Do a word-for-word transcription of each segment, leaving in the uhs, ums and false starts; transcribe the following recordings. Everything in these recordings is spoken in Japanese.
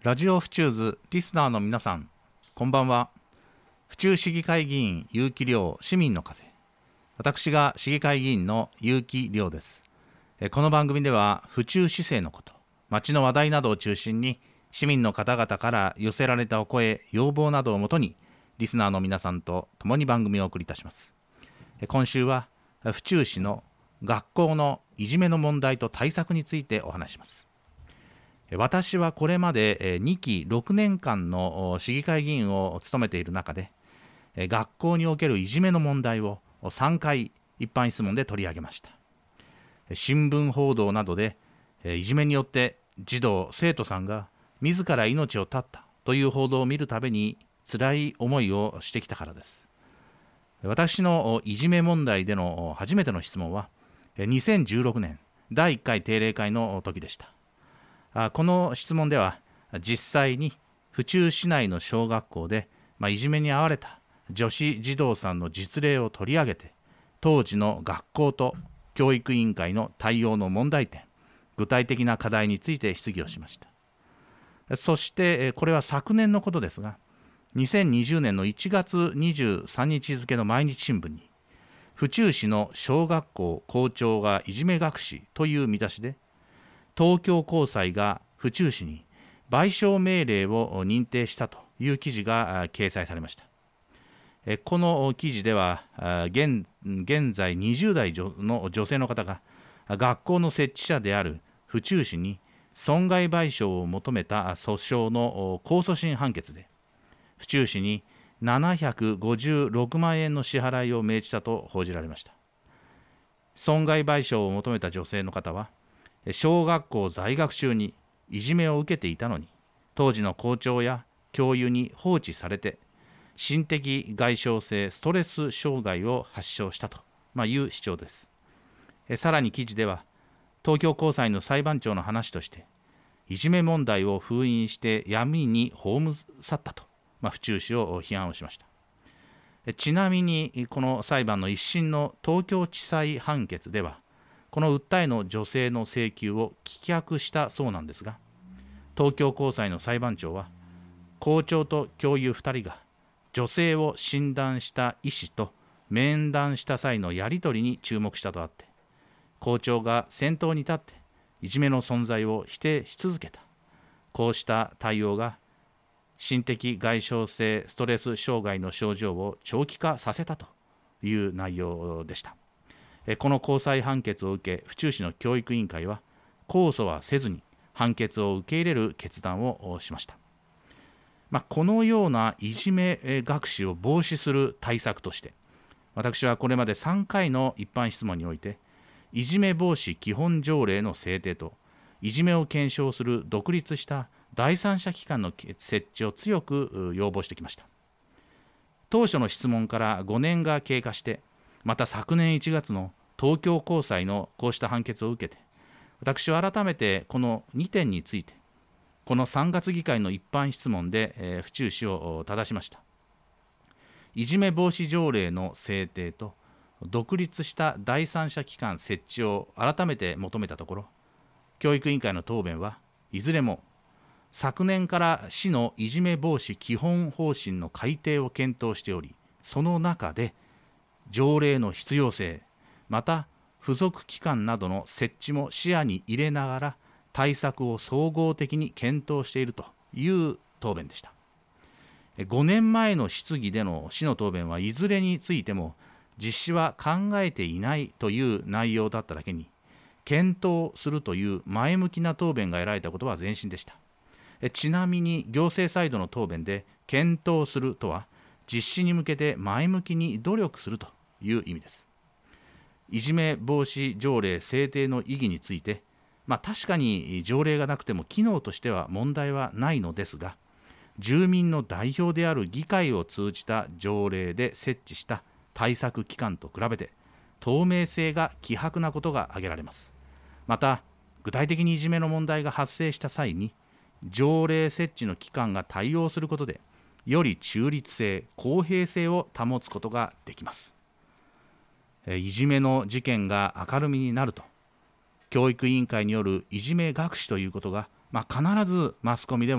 ラジオ府中図リスナーの皆さん、こんばんは。府中市議会議員結城亮市民の風。私が市議会議員の結城亮です。この番組では府中市政のこと、町の話題などを中心に市民の方々から寄せられたお声、要望などをもとにリスナーの皆さんと共に番組をお送りいたします。今週は府中市の学校のいじめの問題と対策についてお話します。私はこれまでにきろくねんかんの市議会議員を務めている中で、学校におけるいじめの問題をさんかい一般質問で取り上げました。新聞報道などでいじめによって児童生徒さんが自ら命を絶ったという報道を見るたびに辛い思いをしてきたからです。私のいじめ問題での初めての質問はにせんじゅうろくねんだいいっかい定例会の時でした。この質問では実際に府中市内の小学校で、まあ、いじめに遭われた女子児童さんの実例を取り上げて、当時の学校と教育委員会の対応の問題点、具体的な課題について質疑をしました。そしてこれは昨年のことですが、にせんにじゅうねんのいちがつにじゅうさんにち付の毎日新聞に、府中市の小学校校長がいじめ学士という見出しで、東京高裁が府中市に賠償命令を認定したという記事が掲載されました。この記事では 現, 現在にじゅうだいの女性の方が学校の設置者である府中市に損害賠償を求めた訴訟の控訴審判決で、府中市にななひゃくごじゅうろくまんえんの支払いを命じたと報じられました。損害賠償を求めた女性の方は、小学校在学中にいじめを受けていたのに、当時の校長や教諭に放置されて心的外傷性ストレス障害を発症したという主張です。さらに記事では、東京高裁の裁判長の話として、いじめ問題を封印して闇に葬ったと、まあ、府中市を批判をしました。ちなみにこの裁判の一審の東京地裁判決では、この訴えの女性の請求を棄却したそうなんですが、東京高裁の裁判長は、校長と教諭ふたりが女性を診断した医師と面談した際のやり取りに注目したとあって、校長が先頭に立っていじめの存在を否定し続けた、こうした対応が心的外傷性ストレス障害の症状を長期化させたという内容でした。この高裁判決を受け、府中市の教育委員会は控訴はせずに判決を受け入れる決断をしました。まあ、このようないじめ学習を防止する対策として、私はこれまでさんかいの一般質問において、いじめ防止基本条例の制定と、いじめを検証する独立した第三者機関の設置を強く要望してきました。当初の質問からごねんが経過して、また昨年いちがつの東京高裁のこうした判決を受けて、私は改めてこのにてんについて、このさんがつ議会の一般質問で、えー、府中市を正しました。いじめ防止条例の制定と独立した第三者機関設置を改めて求めたところ、教育委員会の答弁はいずれも昨年から市のいじめ防止基本方針の改定を検討しており、その中で条例の必要性、また付属機関などの設置も視野に入れながら対策を総合的に検討しているという答弁でした。ごねんまえの質疑での市の答弁はいずれについても実施は考えていないという内容だっただけに、検討するという前向きな答弁が得られたことは前進でした。ちなみに行政サイドの答弁で検討するとは、実施に向けて前向きに努力するという意味です。いじめ防止条例制定の意義について、まあ、確かに条例がなくても機能としては問題はないのですが、住民の代表である議会を通じた条例で設置した対策機関と比べて透明性が希薄なことが挙げられます。また、具体的にいじめの問題が発生した際に条例設置の機関が対応することで、より中立性、公平性を保つことができます。いじめの事件が明るみになると、教育委員会によるいじめ学習ということが、まあ、必ずマスコミでも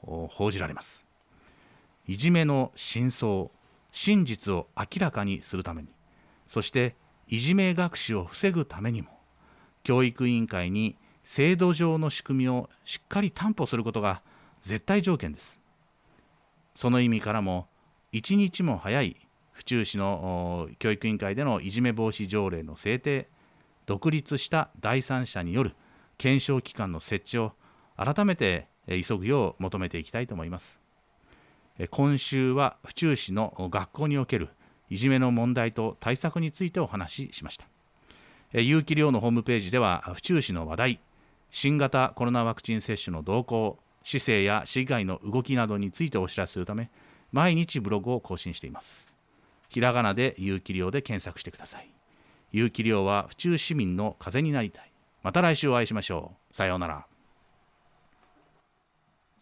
報じられます。いじめの真相、真実を明らかにするために、そしていじめ学習を防ぐためにも、教育委員会に制度上の仕組みをしっかり担保することが絶対条件です。その意味からも、一日も早い府中市の教育委員会でのいじめ防止条例の制定、独立した第三者による検証機関の設置を改めて急ぐよう求めていきたいと思います。今週は府中市の学校におけるいじめの問題と対策についてお話ししました。有機寮のホームページでは府中市の話題、新型コロナワクチン接種の動向、市政や市議会の動きなどについてお知らせするため、毎日ブログを更新しています。ひらがなで有機寮で検索してください。有機寮は府中市民の風になりたい。また来週お会いしましょう。さようなら。